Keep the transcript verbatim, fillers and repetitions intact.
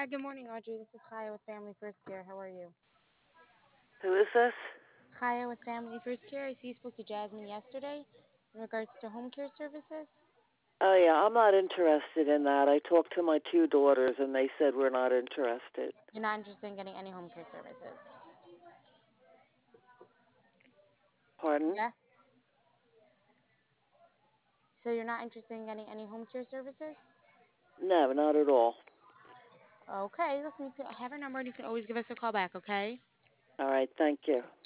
Hi, good morning, Audrey. This is Chaya with Family First Care. How are you? Who is this? Chaya with Family First Care. I see you spoke to Jasmine yesterday in regards to home care services. Oh, yeah, I'm not interested in that. I talked to my two daughters, and they said we're not interested. You're not interested in getting any home care services. Pardon? Yeah? So you're not interested in getting any home care services? No, not at all. Okay, listen, you can have our number and you can always give us a call back, okay? All right, thank you.